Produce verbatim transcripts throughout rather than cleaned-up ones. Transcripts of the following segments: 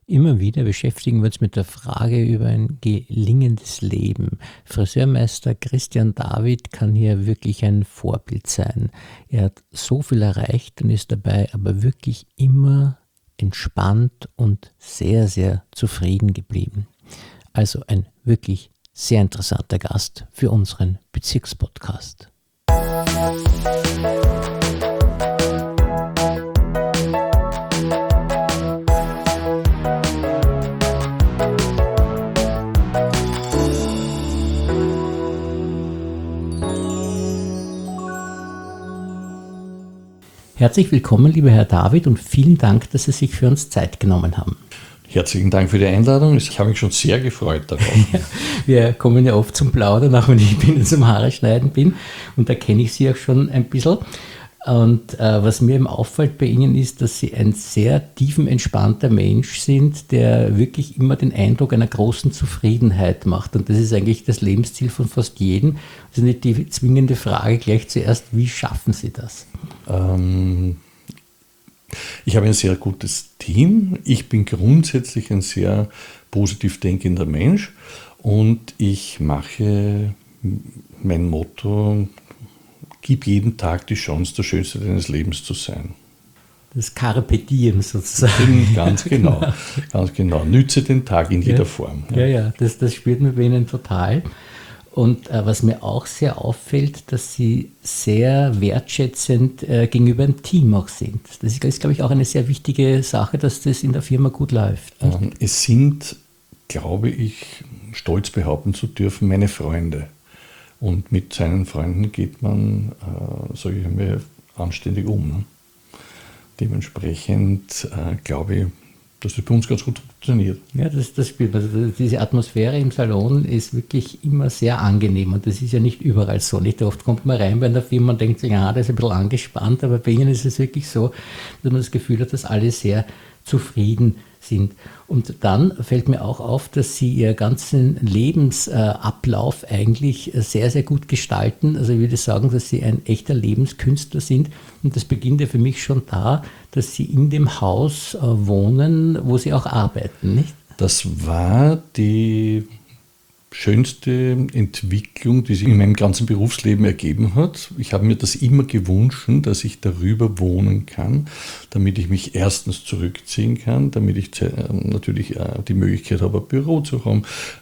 Immer wieder beschäftigen wir uns mit der Frage über ein gelingendes Leben. Friseurmeister Christian David kann hier wirklich ein Vorbild sein. Er hat so viel erreicht und ist dabei aber wirklich immer entspannt und sehr, sehr zufrieden geblieben. Also ein wirklich sehr interessanter Gast für unseren Bezirkspodcast. Herzlich willkommen, lieber Herr David, und vielen Dank, dass Sie sich für uns Zeit genommen haben. Herzlichen Dank für die Einladung. Ich habe mich schon sehr gefreut darauf. Ja, wir kommen ja oft zum Plaudern, auch wenn ich bin zum Haare schneiden bin. Und da kenne ich Sie auch schon ein bisschen. Und äh, was mir eben auffällt bei Ihnen ist, dass Sie ein sehr tiefenentspannter Mensch sind, der wirklich immer den Eindruck einer großen Zufriedenheit macht. Und das ist eigentlich das Lebensziel von fast jedem. Das ist nicht die zwingende Frage gleich zuerst, wie schaffen Sie das? Ähm, ich habe ein sehr gutes Team. Ich bin grundsätzlich ein sehr positiv denkender Mensch und ich mache mein Motto: Gib jeden Tag die Chance, der Schönste deines Lebens zu sein. Das Carpe Diem sozusagen. Ganz genau, ganz genau. Nütze den Tag in jeder ja, Form. Ja, ja, ja das, das spürt man bei Ihnen total. Und äh, was mir auch sehr auffällt, dass Sie sehr wertschätzend äh, gegenüber dem Team auch sind. Das ist, ist, glaube ich, auch eine sehr wichtige Sache, dass das in der Firma gut läuft. Ähm, es sind, glaube ich, stolz behaupten zu dürfen, meine Freunde. Und mit seinen Freunden geht man, äh, sage ich einmal, anständig um. Ne? Dementsprechend äh, glaube ich, dass das bei uns ganz gut funktioniert. Ja, das, das spürt man. Also diese Atmosphäre im Salon ist wirklich immer sehr angenehm und das ist ja nicht überall so. Nicht oft kommt man rein bei einer Firma und denkt sich, ja, das ist ein bisschen angespannt, aber bei Ihnen ist es wirklich so, dass man das Gefühl hat, dass alle sehr zufrieden sind. Und dann fällt mir auch auf, dass Sie Ihren ganzen Lebensablauf eigentlich sehr, sehr gut gestalten. Also ich würde sagen, dass Sie ein echter Lebenskünstler sind. Und das beginnt ja für mich schon da, dass Sie in dem Haus wohnen, wo Sie auch arbeiten, nicht? Das war die schönste Entwicklung, die sich in meinem ganzen Berufsleben ergeben hat. Ich habe mir das immer gewünscht, dass ich darüber wohnen kann, damit ich mich erstens zurückziehen kann, damit ich natürlich die Möglichkeit habe, ein Büro zu haben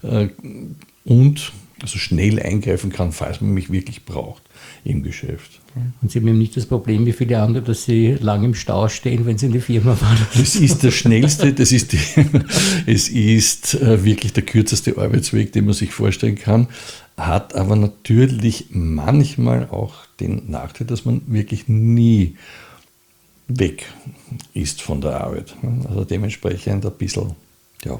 und also schnell eingreifen kann, falls man mich wirklich braucht im Geschäft. Und Sie haben eben nicht das Problem wie viele andere, dass Sie lange im Stau stehen, wenn Sie in die Firma fahren. Das ist der schnellste, das ist die, es ist wirklich der kürzeste Arbeitsweg, den man sich vorstellen kann, hat aber natürlich manchmal auch den Nachteil, dass man wirklich nie weg ist von der Arbeit. Also dementsprechend ein bisschen, ja.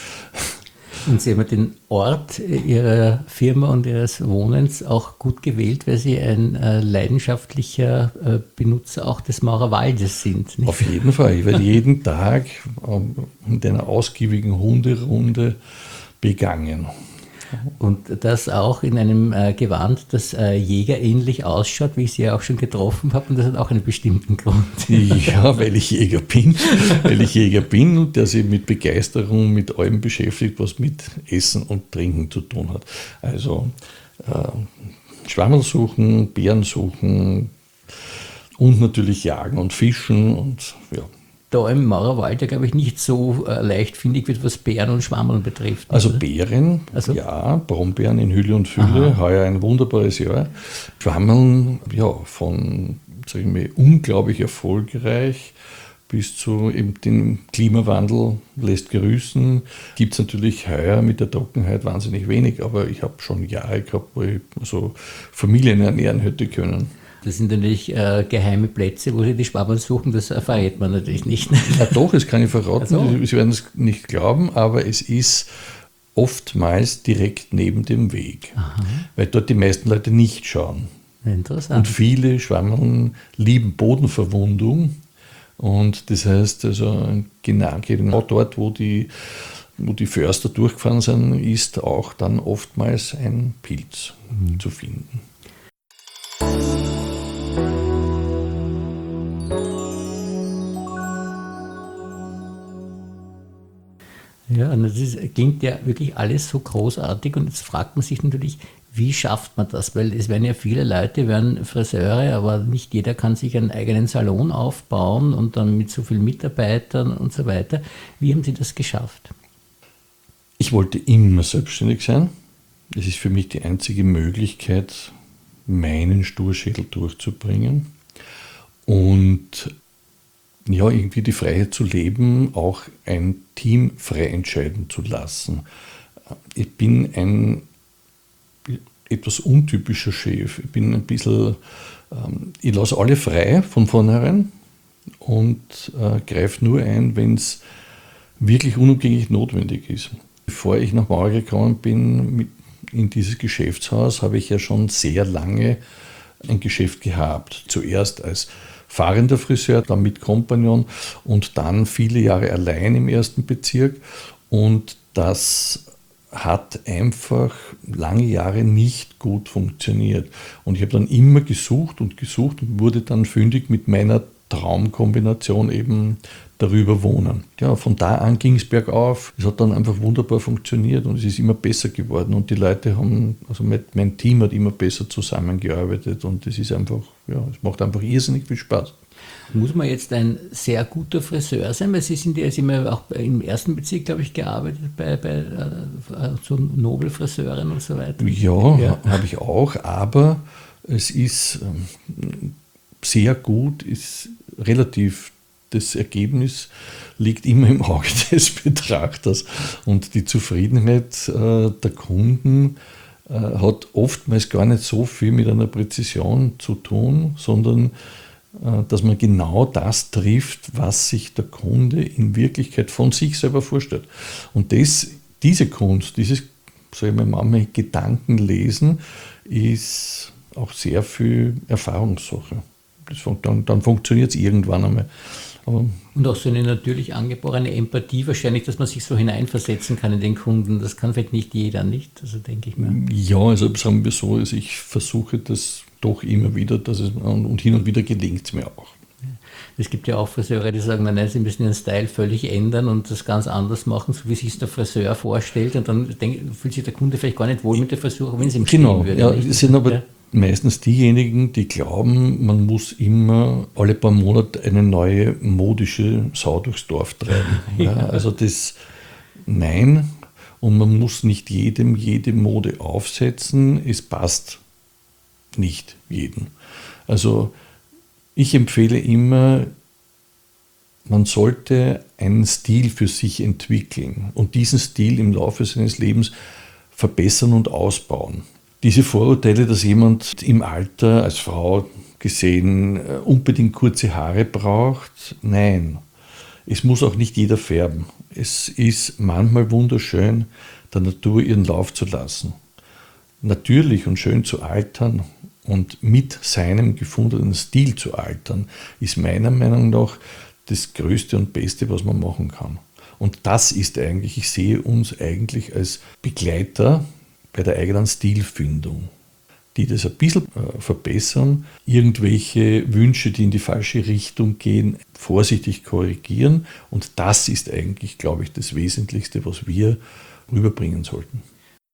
Und Sie haben den Ort Ihrer Firma und Ihres Wohnens auch gut gewählt, weil Sie ein äh, leidenschaftlicher äh, Benutzer auch des Maurerwaldes sind. Nicht? Auf jeden Fall. Ich werde jeden Tag ähm, mit einer ausgiebigen Hunderunde begangen. Und das auch in einem äh, Gewand, das äh, jägerähnlich ausschaut, wie ich Sie ja auch schon getroffen habe. Und das hat auch einen bestimmten Grund. Ja, weil ich Jäger bin. Weil ich Jäger bin und der sich mit Begeisterung mit allem beschäftigt, was mit Essen und Trinken zu tun hat. Also äh, Schwammerl suchen, Bären suchen und natürlich jagen und fischen und ja. Da im Maurerwald ja, glaube ich, nicht so äh, leichtfindig wird, was Bären und Schwammerl betrifft. Also oder? Beeren, also? ja, Brombeeren in Hülle und Fülle, Aha. Heuer ein wunderbares Jahr. Schwammerl, ja, von, sag ich mal, unglaublich erfolgreich bis zu eben dem Klimawandel lässt grüßen. Gibt es natürlich heuer mit der Trockenheit wahnsinnig wenig, aber ich habe schon Jahre gehabt, wo ich so Familien ernähren hätte können. Das sind natürlich äh, geheime Plätze, wo Sie die Schwammerl suchen, das verrät man natürlich nicht. Ja, doch, das kann ich verraten. Also. Sie werden es nicht glauben, aber es ist oftmals direkt neben dem Weg, Aha. weil dort die meisten Leute nicht schauen. Interessant. Und viele Schwammerl lieben Bodenverwundung und das heißt, also genau, genau dort, wo die, wo die Förster durchgefahren sind, ist auch dann oftmals ein Pilz mhm. zu finden. Ja, und das ist, klingt ja wirklich alles so großartig und jetzt fragt man sich natürlich, wie schafft man das? Weil es werden ja viele Leute, werden Friseure, aber nicht jeder kann sich einen eigenen Salon aufbauen und dann mit so vielen Mitarbeitern und so weiter. Wie haben Sie das geschafft? Ich wollte immer selbstständig sein. Das ist für mich die einzige Möglichkeit, meinen Sturschädel durchzubringen. Und ja, irgendwie die Freiheit zu leben, auch ein Team frei entscheiden zu lassen. Ich bin ein etwas untypischer Chef. Ich bin ein bisschen, ähm, ich lasse alle frei von vornherein und äh, greife nur ein, wenn es wirklich unumgänglich notwendig ist. Bevor ich nach Mauer gekommen bin mit, in dieses Geschäftshaus, habe ich ja schon sehr lange ein Geschäft gehabt. Zuerst als fahrender Friseur, dann mit Kompagnon und dann viele Jahre allein im ersten Bezirk. Und das hat einfach lange Jahre nicht gut funktioniert. Und ich habe dann immer gesucht und gesucht und wurde dann fündig mit meiner Traumkombination eben darüber wohnen. Ja, von da an ging es bergauf. Es hat dann einfach wunderbar funktioniert und es ist immer besser geworden. Und die Leute haben, also mein Team hat immer besser zusammengearbeitet und es ist einfach, ja, es macht einfach irrsinnig viel Spaß. Muss man jetzt ein sehr guter Friseur sein? Weil Sie sind ja, Sie haben ja auch im ersten Bezirk, glaube ich, gearbeitet, bei, bei äh, so Nobelfriseuren und so weiter. Ja, ja. habe ich auch, aber es ist ähm, sehr gut, ist relativ, das Ergebnis liegt immer im Auge des Betrachters und die Zufriedenheit äh, der Kunden äh, hat oftmals gar nicht so viel mit einer Präzision zu tun, sondern äh, dass man genau das trifft, was sich der Kunde in Wirklichkeit von sich selber vorstellt. Und das, diese Kunst, dieses, sag ich mal, manchmal Gedankenlesen, ist auch sehr viel Erfahrungssache. Das, dann, dann funktioniert es irgendwann einmal. Aber und auch so eine natürlich angeborene Empathie wahrscheinlich, dass man sich so hineinversetzen kann in den Kunden. Das kann vielleicht nicht jeder, nicht? Also denke ich mir. Ja, also sagen wir so, also ich versuche das doch immer wieder, dass es, und hin und wieder gelingt es mir auch. Es gibt ja auch Friseure, die sagen, nein, sie müssen ihren Style völlig ändern und das ganz anders machen, so wie sich der Friseur vorstellt. Und dann denk, fühlt sich der Kunde vielleicht gar nicht wohl mit der Frisur, wenn es ihm genau, stehen würde. Ja, nicht? Es sind aber ja. meistens diejenigen, die glauben, man muss immer alle paar Monate eine neue modische Sau durchs Dorf treiben. Ja, also das, nein, und man muss nicht jedem jede Mode aufsetzen, es passt nicht jedem. Also ich empfehle immer, man sollte einen Stil für sich entwickeln und diesen Stil im Laufe seines Lebens verbessern und ausbauen. Diese Vorurteile, dass jemand im Alter als Frau gesehen unbedingt kurze Haare braucht, nein. Es muss auch nicht jeder färben. Es ist manchmal wunderschön, der Natur ihren Lauf zu lassen. Natürlich und schön zu altern und mit seinem gefundenen Stil zu altern, ist meiner Meinung nach das Größte und Beste, was man machen kann. Und das ist eigentlich, ich sehe uns eigentlich als Begleiter bei der eigenen Stilfindung, die das ein bisschen äh, verbessern, irgendwelche Wünsche, die in die falsche Richtung gehen, vorsichtig korrigieren. Und das ist eigentlich, glaube ich, das Wesentlichste, was wir rüberbringen sollten.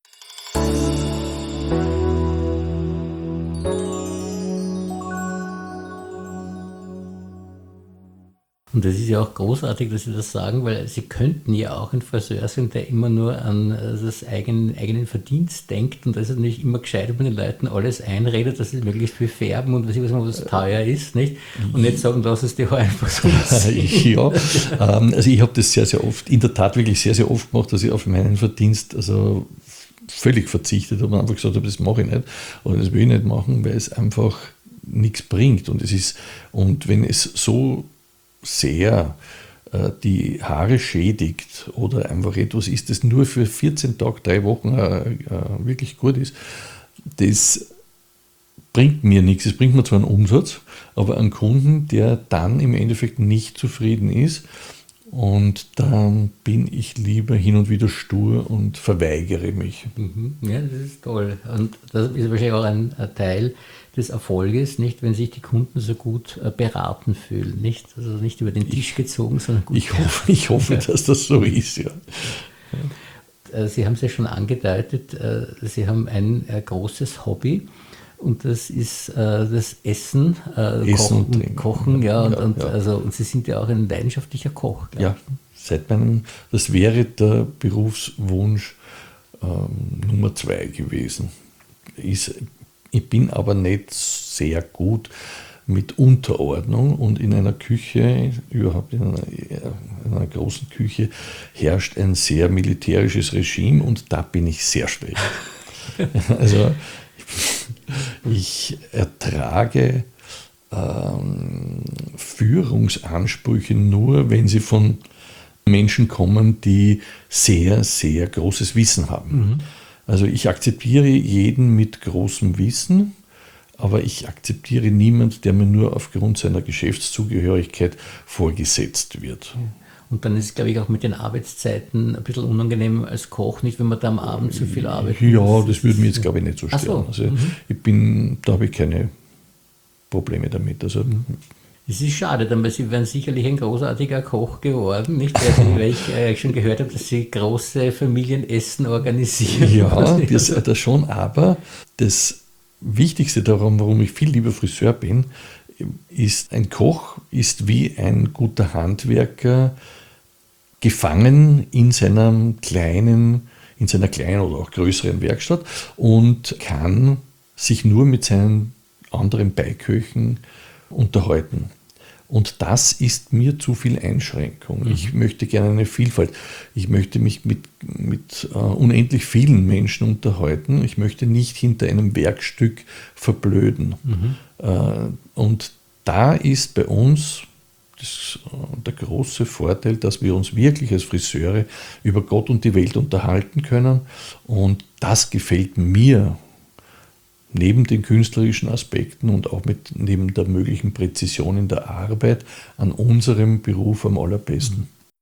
Und das ist ja auch großartig, dass Sie das sagen, weil Sie könnten ja auch ein Friseur sein, der immer nur an das eigenen, eigenen Verdienst denkt und das ist natürlich immer gescheit, wenn man den Leuten alles einredet, dass sie möglichst viel färben und was ich weiß nicht, was teuer ist, nicht? Und nicht sagen, lass es die Haare einfach so aussehen. Ja, ähm, also ich habe das sehr, sehr oft, in der Tat wirklich sehr, sehr oft gemacht, dass ich auf meinen Verdienst also völlig verzichtet habe und einfach gesagt habe, das mache ich nicht oder das will ich nicht machen, weil es einfach nichts bringt und es ist, und wenn es so sehr äh, die Haare schädigt oder einfach etwas ist, das nur für vierzehn Tage, drei Wochen äh, äh, wirklich gut ist, das bringt mir nichts. Es bringt mir zwar einen Umsatz, aber einen Kunden, der dann im Endeffekt nicht zufrieden ist Und dann bin ich lieber hin und wieder stur und verweigere mich. Mhm. Ja, das ist toll. Und das ist wahrscheinlich auch ein, ein Teil des Erfolges, nicht, wenn sich die Kunden so gut äh, beraten fühlen, nicht? Also nicht über den Tisch gezogen, sondern gut. Ich hoffe, ich hoffe, dass das so ist, ja. Ja. Sie haben es ja schon angedeutet, äh, Sie haben ein äh, großes Hobby. Und das ist äh, das Essen, äh, Essen Kochen, und Kochen, ja, und, ja, und, ja. Also, und Sie sind ja auch ein leidenschaftlicher Koch. Ja, seit meinem, das wäre der Berufswunsch ähm, Nummer zwei gewesen. Ist, ich bin aber nicht sehr gut mit Unterordnung und in einer Küche, überhaupt in einer, in einer großen Küche, herrscht ein sehr militärisches Regime und da bin ich sehr schlecht. Also ich ertrage ähm, Führungsansprüche nur, wenn sie von Menschen kommen, die sehr, sehr großes Wissen haben. Mhm. Also ich akzeptiere jeden mit großem Wissen, aber ich akzeptiere niemanden, der mir nur aufgrund seiner Geschäftszugehörigkeit vorgesetzt wird. Und dann ist es, glaube ich, auch mit den Arbeitszeiten ein bisschen unangenehm als Koch, nicht, wenn man da am Abend zu viel arbeitet. Ja, muss. Das würde mich jetzt, glaube ich, nicht so stören. So. Also Mhm. ich bin, da habe ich keine Probleme damit. Also, es ist schade, denn weil Sie wären sicherlich ein großartiger Koch geworden, nicht? Weil ich äh, schon gehört habe, dass Sie große Familienessen organisieren. Ja, das, das schon, aber das Wichtigste daran, warum ich viel lieber Friseur bin, ist, ein Koch ist wie ein guter Handwerker gefangen in seiner kleinen, in seiner kleinen oder auch größeren Werkstatt und kann sich nur mit seinen anderen Beiköchen unterhalten. Und das ist mir zu viel Einschränkung. Mhm. Ich möchte gerne eine Vielfalt. Ich möchte mich mit, mit uh, unendlich vielen Menschen unterhalten. Ich möchte nicht hinter einem Werkstück verblöden. Mhm. Uh, und da ist bei uns das, uh, der große Vorteil, dass wir uns wirklich als Friseure über Gott und die Welt unterhalten können. Und das gefällt mir. Neben den künstlerischen Aspekten und auch mit, neben der möglichen Präzision in der Arbeit an unserem Beruf am allerbesten.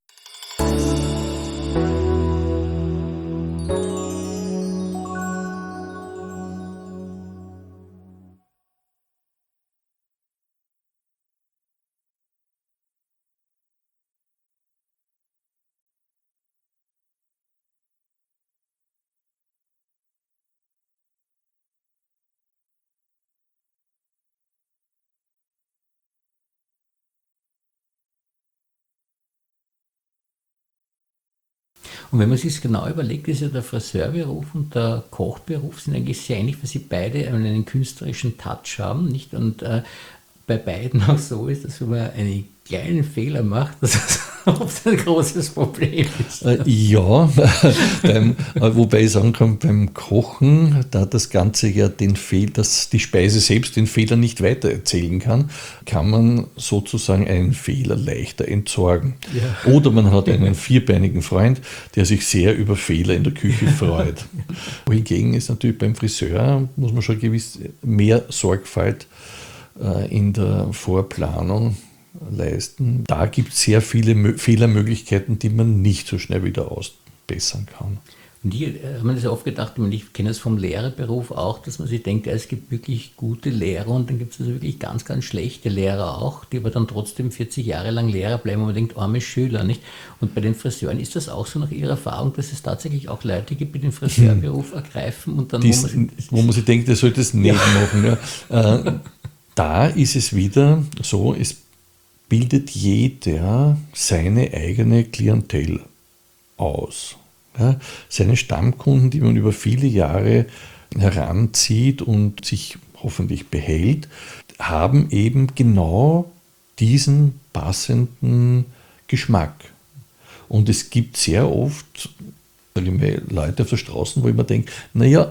Und wenn man sich es genau überlegt, ist ja der Friseurberuf und der Kochberuf sind eigentlich sehr ähnlich, weil sie beide einen künstlerischen Touch haben, nicht? Und äh, bei beiden auch so ist, dass wenn man einen kleinen Fehler macht, dass das oft ein großes Problem ist. Äh, ja, beim, wobei ich sagen kann, beim Kochen, da das Ganze ja den Fehl, dass die Speise selbst den Fehler nicht weitererzählen kann, kann man sozusagen einen Fehler leichter entsorgen. Ja. Oder man hat einen vierbeinigen Freund, der sich sehr über Fehler in der Küche freut. Wohingegen ist natürlich beim Friseur, muss man schon gewiss mehr Sorgfalt äh, in der Vorplanung leisten. Da gibt es sehr viele Mö- Fehlermöglichkeiten, die man nicht so schnell wieder ausbessern kann. Und ich habe mir das oft gedacht, und ich kenne es vom Lehrerberuf auch, dass man sich denkt, ja, es gibt wirklich gute Lehrer und dann gibt es also wirklich ganz, ganz schlechte Lehrer auch, die aber dann trotzdem vierzig Jahre lang Lehrer bleiben und man denkt, arme Schüler, nicht? Und bei den Friseuren ist das auch so nach Ihrer Erfahrung, dass es tatsächlich auch Leute gibt, die den Friseurberuf ergreifen und dann, Dies, wo, man sich, wo man sich denkt, der sollte es nicht ja. machen. Ja. Äh, da ist es wieder so, es bildet jeder seine eigene Klientel aus. Ja, seine Stammkunden, die man über viele Jahre heranzieht und sich hoffentlich behält, haben eben genau diesen passenden Geschmack. Und es gibt sehr oft sage ich mal, Leute auf der Straße, wo ich mir denke, naja,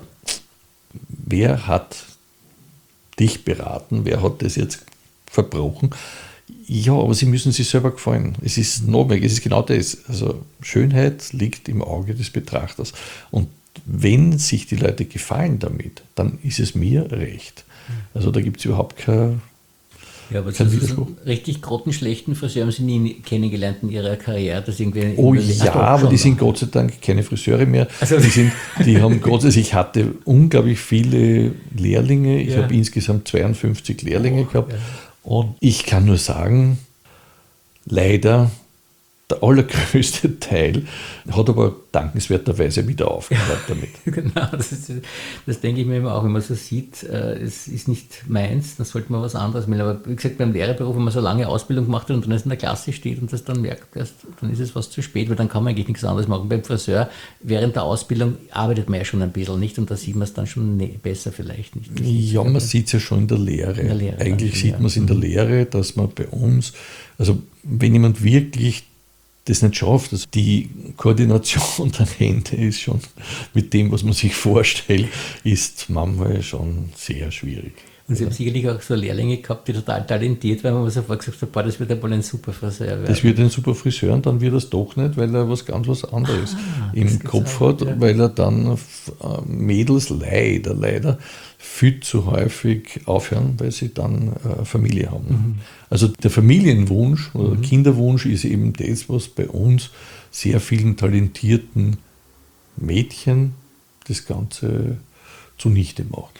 wer hat dich beraten, wer hat das jetzt verbrochen? Ja, aber sie müssen sich selber gefallen. Es ist notwendig, es ist genau das. Also Schönheit liegt im Auge des Betrachters. Und wenn sich die Leute gefallen damit, dann ist es mir recht. Also da gibt es überhaupt kein, Ja, aber Kein so Widerspruch. einen richtig grottenschlechten Friseur haben Sie nie kennengelernt in Ihrer Karriere? Das irgendwie Oh in der- ja, Ach doch, aber schon die noch. sind Gott sei Dank keine Friseure mehr. Also- Die, sind, die haben Gott sei Dank, ich hatte unglaublich viele Lehrlinge. Ich Ja. habe insgesamt zweiundfünfzig Lehrlinge Oh, gehabt. ja. Und ich kann nur sagen, leider der allergrößte Teil hat aber dankenswerterweise wieder aufgehört damit. Genau, das, ist, das denke ich mir immer auch, wenn man so sieht, äh, es ist nicht meins, dann sollte man was anderes wählen. Aber wie gesagt, beim Lehrerberuf, wenn man so lange Ausbildung gemacht hat und dann erst in der Klasse steht und das dann merkt, erst, dann ist es was zu spät, weil dann kann man eigentlich nichts anderes machen. Beim Friseur, während der Ausbildung arbeitet man ja schon ein bisschen, nicht? Und da sieht man es dann schon ne, besser vielleicht nicht. Ja, man sieht es ja schon in der Lehre. In der Lehre Eigentlich dann, sieht ja. man es in der Lehre, dass man bei uns, also wenn jemand wirklich das nicht schafft, also die Koordination der Hände ist schon mit dem, was man sich vorstellt, ist manchmal schon sehr schwierig. Und Sie haben sicherlich auch so Lehrlinge gehabt, die total talentiert waren, wo man sofort gesagt hat, boah, das wird ja wohl ein super Friseur werden. Das wird ein super Friseur und dann wird er es doch nicht, weil er was ganz was anderes Ah, das im gibt's Kopf auch, hat, ja. weil er dann äh, Mädels leider, leider viel zu häufig aufhören, weil sie dann äh, Familie haben. Mhm. Also der Familienwunsch oder Kinderwunsch ist eben das, was bei uns sehr vielen talentierten Mädchen das Ganze zunichte macht.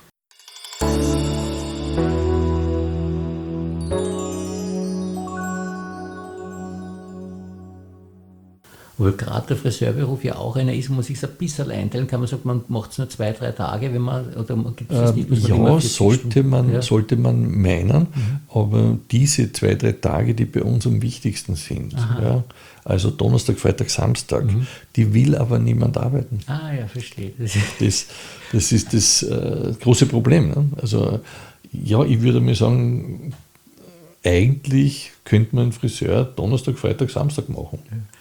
Obwohl gerade der Friseurberuf ja auch einer ist, wo man sich so ein bisschen einteilen kann. Man sagt, man macht es nur zwei, drei Tage, wenn man, oder man gibt es nicht, muss man immer Ja, vierzig sollte Stunden. man, Ja. sollte man meinen, aber diese zwei, drei Tage, die bei uns am wichtigsten sind, ja, also Donnerstag, Freitag, Samstag, die will aber niemand arbeiten. Ah ja, verstehe. Das Das, das ist das äh, große Problem. Ne? Also ja, ich würde mir sagen, eigentlich könnte man einen Friseur Donnerstag, Freitag, Samstag machen.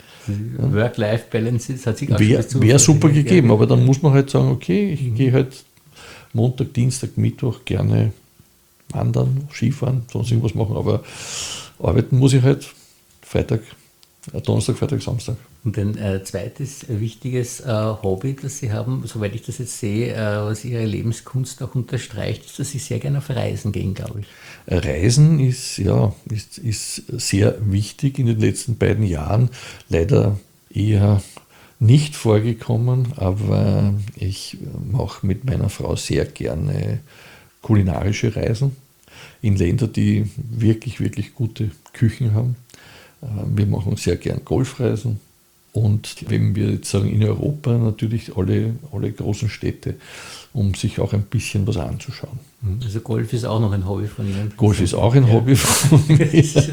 Work-Life-Balance das hat sich auch Wäre schon wär super ja, gegeben, ja, aber dann muss man halt sagen, okay, ich gehe halt Montag, Dienstag, Mittwoch gerne wandern, Skifahren, sonst irgendwas machen, aber arbeiten muss ich halt Freitag, äh, Donnerstag, Freitag, Samstag. Und ein äh, zweites äh, wichtiges äh, Hobby, das Sie haben, soweit ich das jetzt sehe, äh, was Ihre Lebenskunst auch unterstreicht, ist, dass Sie sehr gerne auf Reisen gehen, glaube ich. Reisen ist, ja, ist, ist sehr wichtig in den letzten beiden Jahren. Leider eher nicht vorgekommen, aber ich mache mit meiner Frau sehr gerne kulinarische Reisen in Länder, die wirklich, wirklich gute Küchen haben. Wir machen sehr gern Golfreisen. Und wenn wir jetzt sagen, in Europa natürlich alle, alle großen Städte, um sich auch ein bisschen was anzuschauen. Also Golf ist auch noch ein Hobby von Ihnen. Golf ist auch ein Hobby von mir.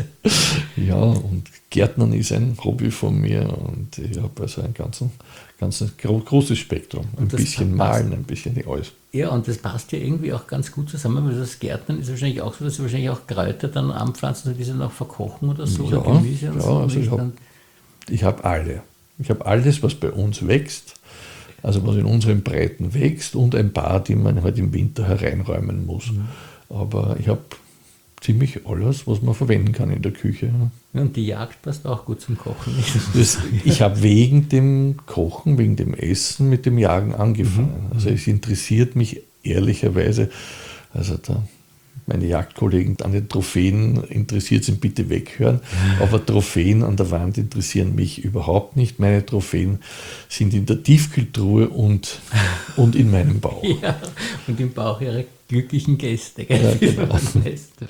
Ja, und Gärtnern ist ein Hobby von mir. Und ich habe also ein ganz, ganz großes Spektrum. Ein Und das bisschen passt. malen, ein bisschen alles. Ja, und das passt ja irgendwie auch ganz gut zusammen, weil das Gärtnern ist wahrscheinlich auch so, dass Sie wahrscheinlich auch Kräuter dann anpflanzen, die Sie dann auch verkochen oder so, Ja, oder Gemüse und ja, so. also ich nicht? hab- Dann- Ich habe alle. Ich habe alles, was bei uns wächst, also was in unseren Breiten wächst und ein paar, die man halt im Winter hereinräumen muss. Aber ich habe ziemlich alles, was man verwenden kann in der Küche. Ja, und die Jagd passt auch gut zum Kochen. Nicht? Das, ich habe wegen dem Kochen, wegen dem Essen mit dem Jagen angefangen. Also es interessiert mich ehrlicherweise, also da meine Jagdkollegen an den Trophäen interessiert sind, bitte weghören. Aber Trophäen an der Wand interessieren mich überhaupt nicht. Meine Trophäen sind in der Tiefkühltruhe und, und in meinem Bauch. Ja, und im Bauch Ihrer glücklichen Gäste. Gell? Ja, Das ist genau. was Beste.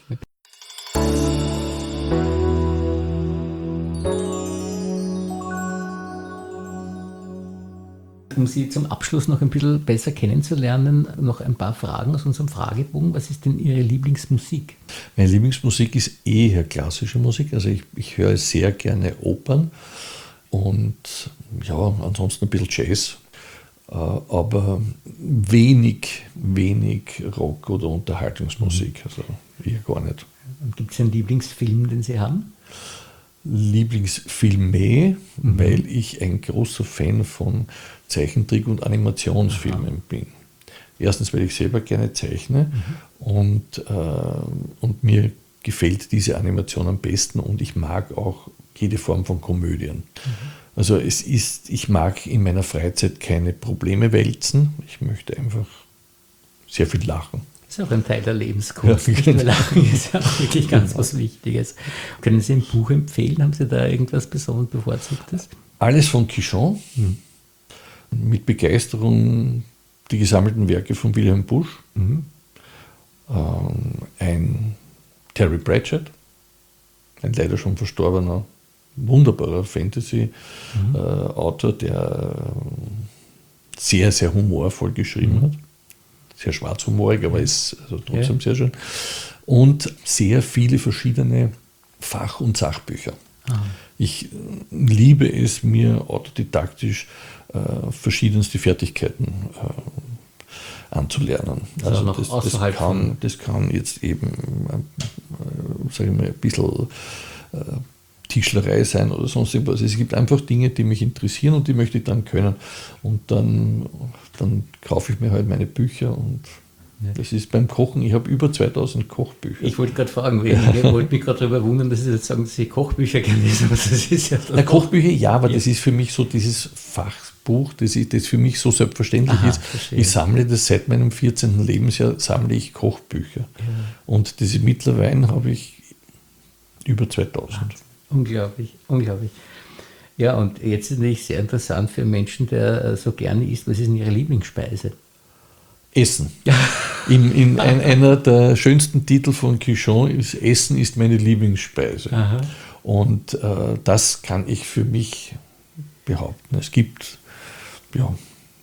Um Sie zum Abschluss noch ein bisschen besser kennenzulernen, noch ein paar Fragen aus unserem Fragebogen. Was ist denn Ihre Lieblingsmusik? Meine Lieblingsmusik ist eher klassische Musik. Also ich, ich höre sehr gerne Opern und ja, ansonsten ein bisschen Jazz. Äh, Aber wenig, wenig Rock- oder Unterhaltungsmusik. Also eher gar nicht. Gibt es einen Lieblingsfilm, den Sie haben? Lieblingsfilme, weil ich ein großer Fan von Zeichentrick- und Animationsfilmen bin. Erstens, weil ich selber gerne zeichne und, äh, und mir gefällt diese Animation am besten und ich mag auch jede Form von Komödien. Also es ist, ich mag in meiner Freizeit keine Probleme wälzen, ich möchte einfach sehr viel lachen. Das ist auch ein Teil der Lebenskunst. Ja, genau. Lachen ist ja auch wirklich ganz was Wichtiges. Können Sie ein Buch empfehlen? Haben Sie da irgendwas besonders Bevorzugtes? Alles von Quichon. Mhm. Mit Begeisterung die gesammelten Werke von Wilhelm Busch. Mhm. Ähm, ein Terry Pratchett, ein leider schon verstorbener, wunderbarer Fantasy-Autor, mhm. äh, der äh, sehr, sehr humorvoll geschrieben mhm. hat. Sehr schwarzhumorig, aber ist also trotzdem ja. sehr schön. Und sehr viele verschiedene Fach- und Sachbücher. Aha. Ich liebe es, mir autodidaktisch äh, verschiedenste Fertigkeiten äh, anzulernen. Also, also noch das, außerhalb das, kann, das kann jetzt eben äh, sage ich mal, ein bisschen äh, Tischlerei sein oder sonst irgendwas. Es gibt einfach Dinge, die mich interessieren und die möchte ich dann können. Und dann, dann kaufe ich mir halt meine Bücher und ja. das ist beim Kochen, ich habe über zweitausend Kochbücher. Ich wollte gerade fragen, ich wollte mich gerade darüber wundern, dass Sie jetzt sagen, dass Sie Kochbücher gerne lesen, aber das ist ja... Das Na, Kochbücher, ja, aber ja. das ist für mich so dieses Fachbuch, das, ist, das für mich so selbstverständlich Aha, ist. Verstehe. Ich sammle das seit meinem vierzehnten Lebensjahr, sammle ich Kochbücher. Ja. Und diese mittlerweile habe ich über zweitausend. Unglaublich, unglaublich. Ja, und jetzt ist es natürlich sehr interessant für einen Menschen, der so gerne isst. Was ist denn Ihre Lieblingsspeise? Essen. in, in ein, einer der schönsten Titel von Quichon ist Essen ist meine Lieblingsspeise. Aha. Und äh, das kann ich für mich behaupten. Es gibt, ja,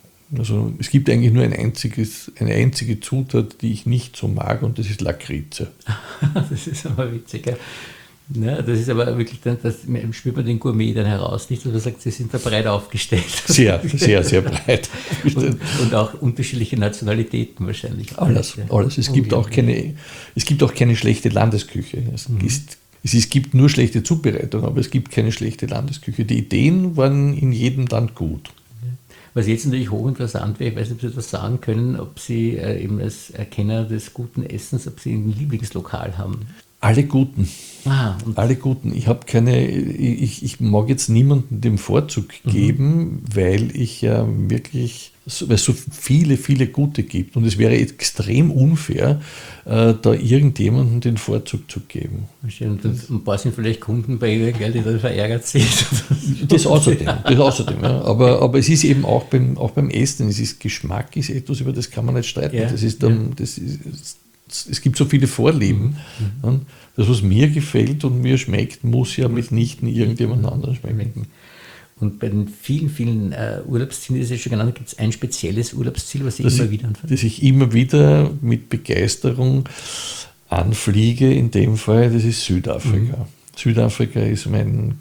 also es gibt eigentlich nur ein einziges, eine einzige Zutat, die ich nicht so mag, und das ist Lakritze. Das ist aber witzig, ja. Ja, das ist aber wirklich, dann, das spürt man den Gourmet dann heraus, nicht, dass man sagt, sie sind da breit aufgestellt. Sehr, sehr, sehr breit. und, und auch unterschiedliche Nationalitäten wahrscheinlich. Alles, alles. Es gibt auch keine, es gibt auch keine schlechte Landesküche. Es, mhm. ist, es, es gibt nur schlechte Zubereitung, aber es gibt keine schlechte Landesküche. Die Ideen waren in jedem Land gut. Was jetzt natürlich hochinteressant wäre, ich weiß nicht, ob Sie das sagen können, ob Sie äh, eben als Erkenner des guten Essens, ob Sie ein Lieblingslokal haben. Alle Guten. Ah, Alle Guten. Ich habe keine, ich, ich mag jetzt niemandem den Vorzug geben, mhm. weil ich ja wirklich, weil es so viele, viele Gute gibt. Und es wäre extrem unfair, äh, da irgendjemandem den Vorzug zu geben. Und ein paar sind vielleicht Kunden bei Ihnen, die dann verärgert sind. Das außerdem. Das außerdem ja. aber, aber es ist eben auch beim, auch beim Essen, es ist Geschmack ist etwas, über das kann man nicht streiten. Ja, das ist dann, ja. das ist, es gibt so viele Vorlieben. Mhm. Das, was mir gefällt und mir schmeckt, muss ja mitnichten irgendjemand anderem schmecken. Und bei den vielen, vielen äh, Urlaubszielen, das ist schon genannt, gibt es ein spezielles Urlaubsziel, was Sie das immer ich, wieder anfangen? Das ich immer wieder mit Begeisterung anfliege, in dem Fall, das ist Südafrika. Mhm. Südafrika ist mein,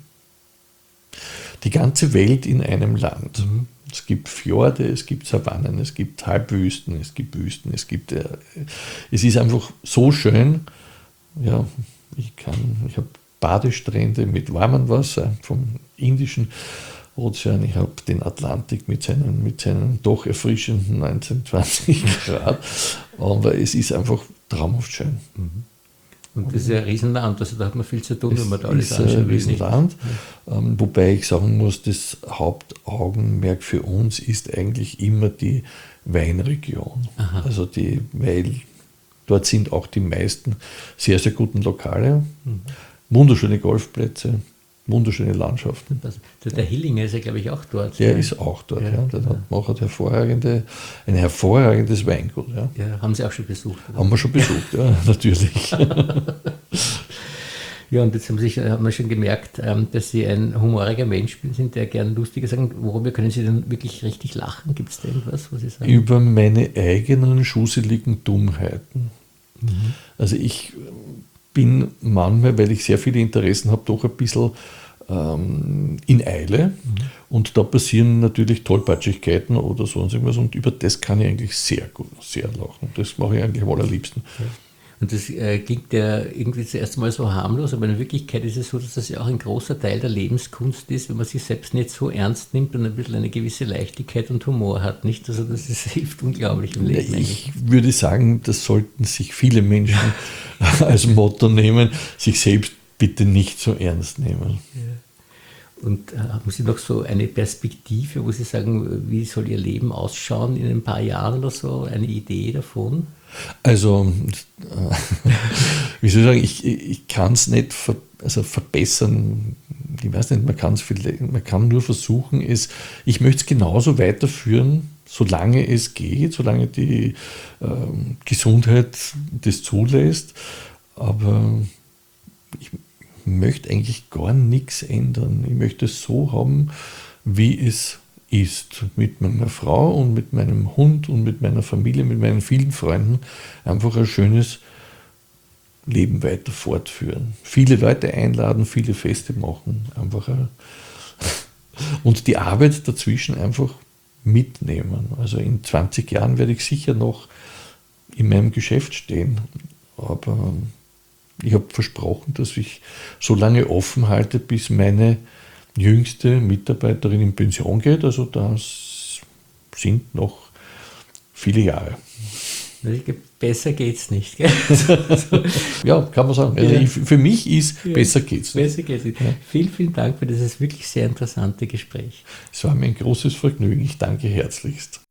die ganze Welt in einem Land. Mhm. Es gibt Fjorde, es gibt Savannen, es gibt Halbwüsten, es gibt Wüsten, es gibt, äh, es ist einfach so schön. Ja, ich kann, ich habe Badestrände mit warmem Wasser vom Indischen Ozean, ich habe den Atlantik mit seinen, mit seinen doch erfrischenden neunzehn, zwanzig Grad, aber es ist einfach traumhaft schön. Mhm. Und das ist ja ein Riesenland, also da hat man viel zu tun, wenn man da alles anschaut. Es ist ein Riesenland, ähm, wobei ich sagen muss, das Hauptaugenmerk für uns ist eigentlich immer die Weinregion. Aha. Also die, weil dort sind auch die meisten sehr, sehr guten Lokale, mhm. wunderschöne Golfplätze, wunderschöne Landschaften. Also, der Hillinger ist ja, glaube ich, auch dort. Der ja. ist auch dort, ja. ja. Der ja. macht hervorragende, ein hervorragendes Weingut. Ja. Ja, haben Sie auch schon besucht? Oder? Haben wir schon besucht, ja, natürlich. Ja, und jetzt haben, sich, haben wir schon gemerkt, dass Sie ein humoriger Mensch sind, der gerne lustiger sagt. Worüber können Sie denn wirklich richtig lachen? Gibt es da irgendwas, was Sie sagen? Über meine eigenen schusseligen Dummheiten. Mhm. Also ich bin manchmal, weil ich sehr viele Interessen habe, doch ein bisschen ähm, in Eile. Mhm. Und da passieren natürlich Tollpatschigkeiten oder sonst irgendwas. Und über das kann ich eigentlich sehr gut, sehr lachen. Das mache ich eigentlich am allerliebsten. Okay. Und das äh, klingt ja irgendwie zuerst mal so harmlos, aber in Wirklichkeit ist es so, dass das ja auch ein großer Teil der Lebenskunst ist, wenn man sich selbst nicht so ernst nimmt und ein bisschen eine gewisse Leichtigkeit und Humor hat, nicht? Also das ist, hilft unglaublich im Leben. Ja, ich würde sagen, das sollten sich viele Menschen als Motto nehmen, sich selbst bitte nicht so ernst nehmen. Ja. Und äh, haben Sie noch so eine Perspektive, wo Sie sagen, wie soll Ihr Leben ausschauen in ein paar Jahren oder so? Eine Idee davon? Also, äh, wie soll ich sagen, ich, ich kann es nicht ver, also verbessern. Ich weiß nicht, man kann es man kann nur versuchen, es, ich möchte es genauso weiterführen, solange es geht, solange die äh, Gesundheit das zulässt. Aber ich möchte eigentlich gar nichts ändern. Ich möchte es so haben, wie es ist. Mit meiner Frau und mit meinem Hund und mit meiner Familie, mit meinen vielen Freunden einfach ein schönes Leben weiter fortführen. Viele Leute einladen, viele Feste machen. Einfach ein und die Arbeit dazwischen einfach mitnehmen. Also in zwanzig Jahren werde ich sicher noch in meinem Geschäft stehen. Aber ich habe versprochen, dass ich so lange offen halte, bis meine jüngste Mitarbeiterin in Pension geht. Also das sind noch viele Jahre. Besser geht's nicht. Gell? Ja, kann man sagen. Also Ja. ich, für mich ist Ja. besser geht's nicht. Besser geht's nicht. Ja. Vielen, vielen Dank für dieses wirklich sehr interessante Gespräch. Es war mir ein großes Vergnügen. Ich danke herzlichst.